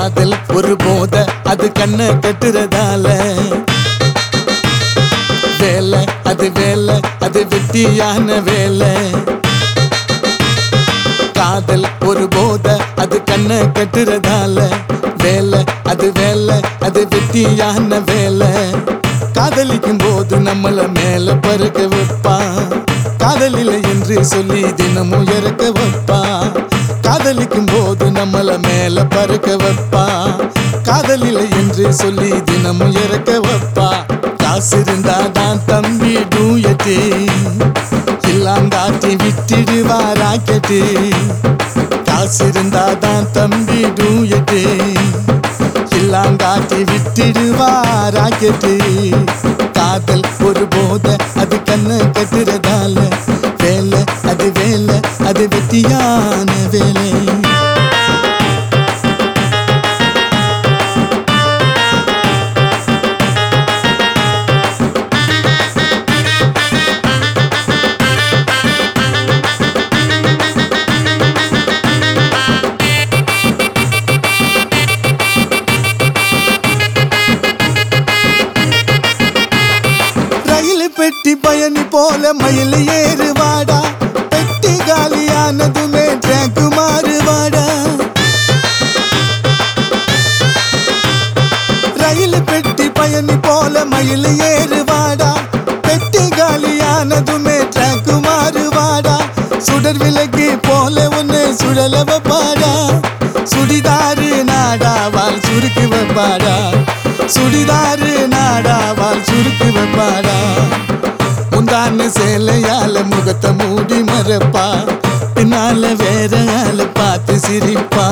காதல் ஒரு போத அது கண்ணை கட்டுறதால வேலை அது வெட்டியான வேலை காதல் ஒரு போத அது கண்ணை கட்டுறதால வேலை அது வெட்டியான வேலை காதலிக்கும் போது நம்மள மேல பறக்க வைப்பான் காதலில்லை என்று சொல்லி தினமும் இறக்க வைப்பான் காதலிக்கும் போது நம்மள மேல பறக்க வைப்பான் காதலில்லை என்று சொல்லி தினமும் இறக்க வைப்பான் காசு இருந்தாதான் தம்பி டூயட்டு இல்லாங்காட்டி விட்டுடுவா ராக்கெட்டு காசு இருந்தாதான் தம்பி டூயட்டு இல்லாங்காட்டி விட்டுடுவா ராக்கெட்டு காதல் ஒரு போத அது கண்ணை கட்டுறதால வேலை அது வெட்டியான வேலை பெட்டி பயணி போல மயில் ஏறுவாடா பெட்டி காலியானதுமே ட்ராக் மாறுவாடா ரயில் பெட்டி பயணி போல மயில் ஏறுவாடா பெட்டி காலியானதுமே ட்ராக் மாறுவாடா சுடர் விளக்கு போல ஒன்னு சுழல வைப்பாடா சுடிதாரு நாடாவால் சுருக்கு வைப்பாடா சுடிதாரு நாடாவால் சுருக்கு வைப்பாடா முந்தான சேலையால முகத்தை மூடி மறப்பா பின்னால வேற ஆள பார்த்து சிரிப்பா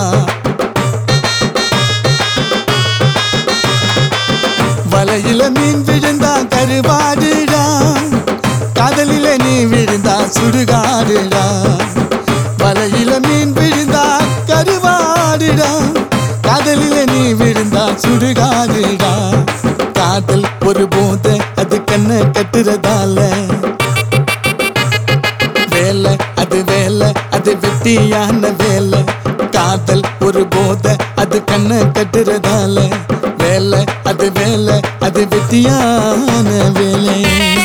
வலையில மீன் விழுந்தா கருவாடுடா காதலில நீ விழுந்தா சுடுகாடுடா வலையில மீன் விழுந்தா கருவாடுடா காதலில நீ விழுந்தா சுடுகாடுடா காதல் ஒரு போத அது கண்ணை கட்டுறதால வேலை அது வெட்டியான வேலை காதல் ஒரு போத அது கண்ணை கட்டுறதால வேலை அது வெட்டியான வேலை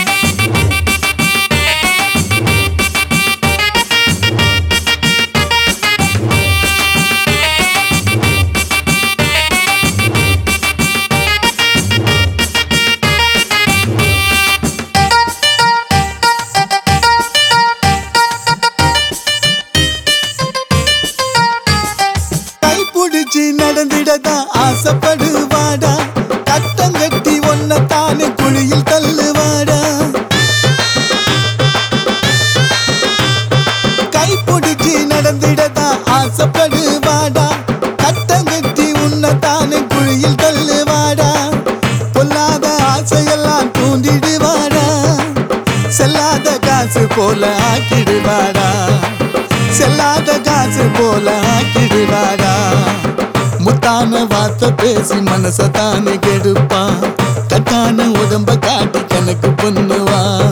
நடந்திடதா ஆசைப்படுவாடா கட்டங்கட்டி ஒன்னத்தானே குழியில் தள்ளுவாடா கைப்பிடிச்சு நடந்திடதா ஆசைப்படுவாடா கட்டங்கட்டி உன்னத்தானே குழியில் தள்ளுவாடா பொல்லாத ஆசையெல்லாம் தூண்டிடுவாடா செல்லாத காசு போல ஆக்கிடுவாடா செல்லாத காசு போல ஆக்கிடுவாடா முத்தான வார்த்தை பேசி மனசத்தானே கெடுப்பான் கட்டான உடம்ப காட்டி கணக்கு பண்ணுவான்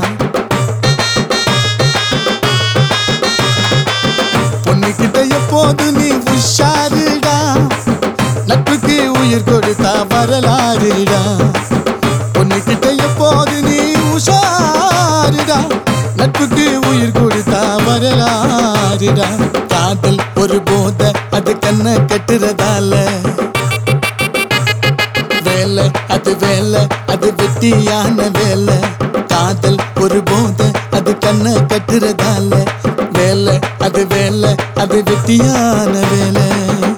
பொண்ணுகிட்ட எப்போது நீ உஷாருடா நட்புக்கு உயிர் கொடுத்தா வரலாறுடா பொண்ணுகிட்ட எப்போது நீ உஷாருடா நட்புக்கு உயிர் கொடுத்தா வரலாறுடா காதல் ஒரு போத அது கண்ணை கட்டுறதால வேலை அது வெட்டியான வேலை காதல் ஒரு போத அது கண்ணை கட்டுறதால வேலை அது வெட்டியான வேலை